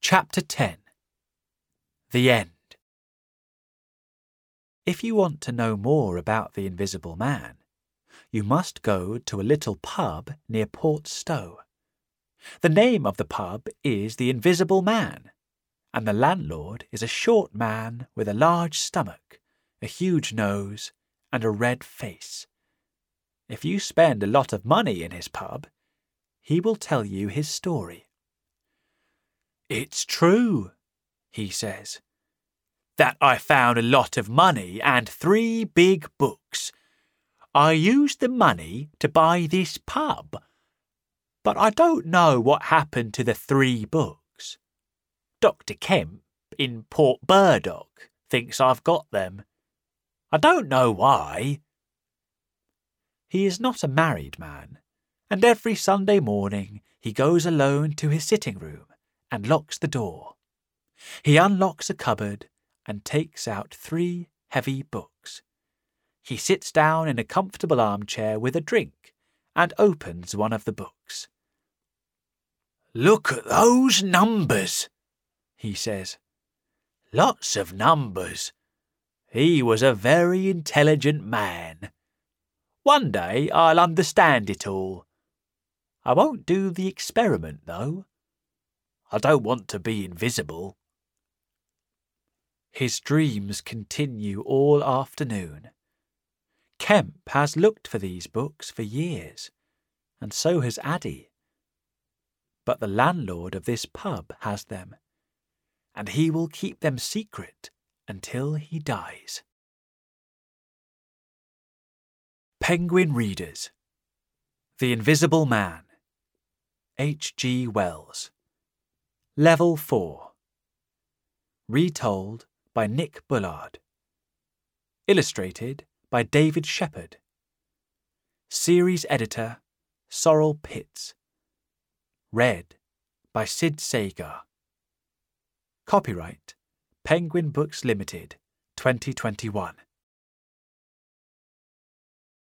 Chapter 10. The End. If you want to know more about the Invisible Man, you must go to a little pub near Port Stowe. The name of the pub is The Invisible Man, and the landlord is a short man with a large stomach, a huge nose, and a red face. If you spend a lot of money in his pub, he will tell you his story. "It's true," he says, "that I found a lot of money and 3 big books. I used the money to buy this pub, but I don't know what happened to the 3 books. Dr. Kemp in Port Burdock thinks I've got them. I don't know why." He is not a married man, and every Sunday morning he goes alone to his sitting room and locks the door. He unlocks a cupboard and takes out 3 heavy books. He sits down in a comfortable armchair with a drink and opens one of the books. "Look at those numbers," he says. "Lots of numbers. He was a very intelligent man. One day I'll understand it all. I won't do the experiment, though. I don't want to be invisible." His dreams continue all afternoon. Kemp has looked for these books for years, and so has Addie. But the landlord of this pub has them, and he will keep them secret until he dies. Penguin Readers. The Invisible Man. H.G. Wells. Level 4. Retold by Nick Bullard. Illustrated by David Shepherd. Series Editor Sorrel Pitts. Read by Sid Sagar. Copyright Penguin Books Limited, 2021.